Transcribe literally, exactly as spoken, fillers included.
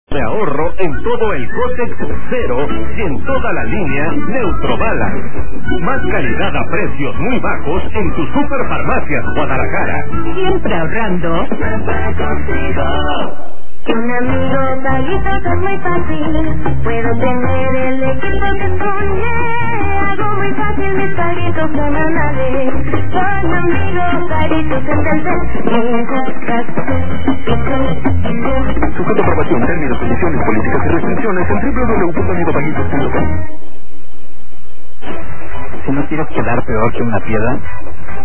de ahorro en todo el Cotex Cero y en toda la línea Neutrobalance. Más calidad a precios muy bajos en tu Superfarmacias Guadalajara. Siempre ahorrando. Un amigo Paguitos es muy fácil. Puedo tener el equipo que soñé. Hago muy fácil mis paguitos semanales. Con amigo Paguitos en Sujeto a aprobación, términos, condiciones, políticas y restricciones en doble u doble u doble u punto amigo paguitos punto com. Si no quieres quedar peor que una piedra,